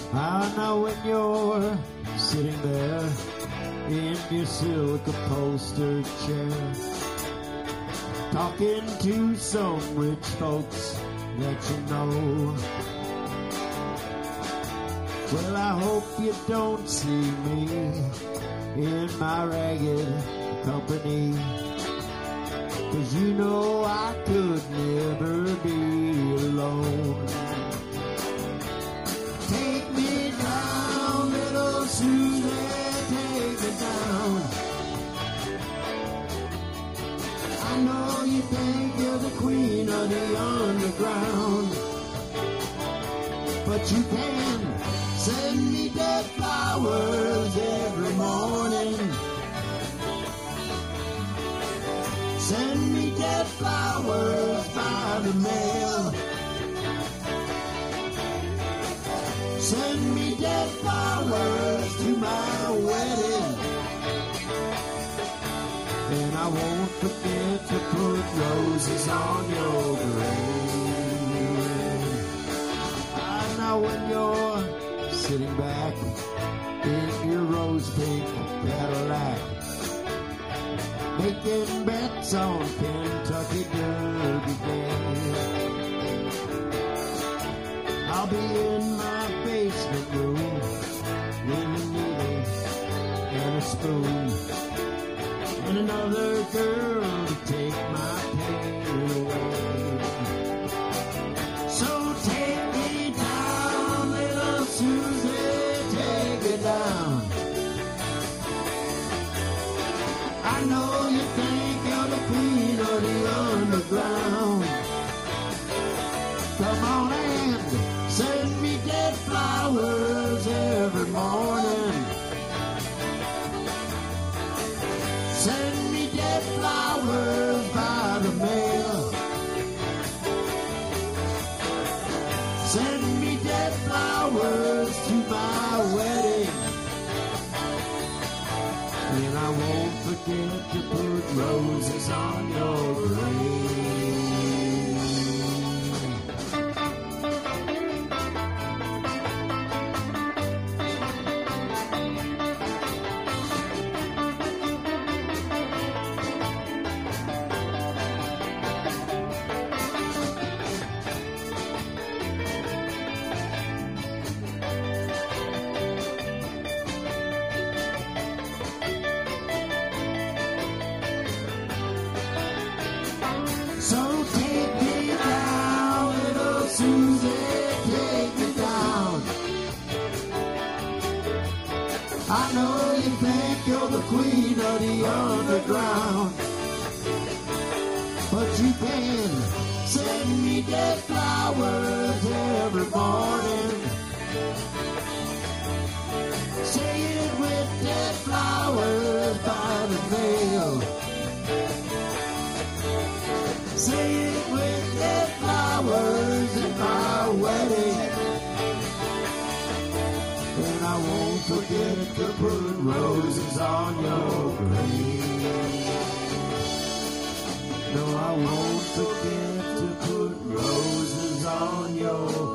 I know when you're sitting there in your silk upholstered chair, talking to some rich folks that you know. Well, I hope you don't see me in my ragged company, 'cause you know I could never be alone. Take me down, little Susie, take me down. I know you think you're the queen of the underground, but you can send me dead flowers every morning. Send me dead flowers by the mail. Send me dead flowers to my wedding. And I won't forget to put roses on your grave. I know when you're sitting back in your rose pink Cadillac, making bets on Kentucky Derby Day, I'll be in my basement room with a needle and a spoon and another girl to take my pain away. So take me down, little Susie, take me down. I know you think you're the queen of the underground. Come on and send me dead flowers every morning. Send me dead flowers by the mail. Send me dead flowers to my wedding. And I won't forget to put roses on your grave. So take me down, little Susie, take me down. I know you think you're the queen of the underground, but you can send me dead flowers every morning. Say it with dead flowers by the mail. Say it with dead flowers at my wedding. And I won't forget to put roses on your grave. No, I won't forget to put roses on your grave.